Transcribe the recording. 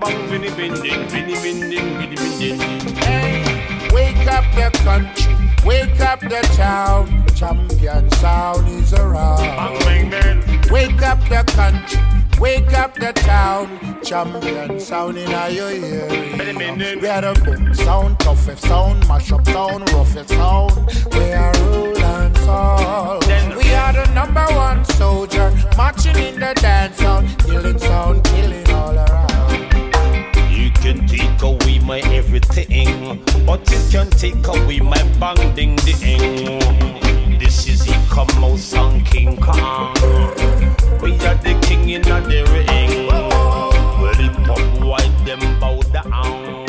bang, vinny binding, vinny binding, vinny binding. Hey, wake up the country, wake up the town. Champion sound is around. Bang, bang, bang. Wake up the country, wake up the town. Champion sound in your ear. We are the boom sound, toughest sound, mash up sound, roughest sound. We are rule and soul. We are the number one soldier, marching in the dance sound, killing all around. You can take away my everything, but you can take away my bang ding ding. This is the come out song King Kong. We are the king in the ring. Well, it pop white them bow down.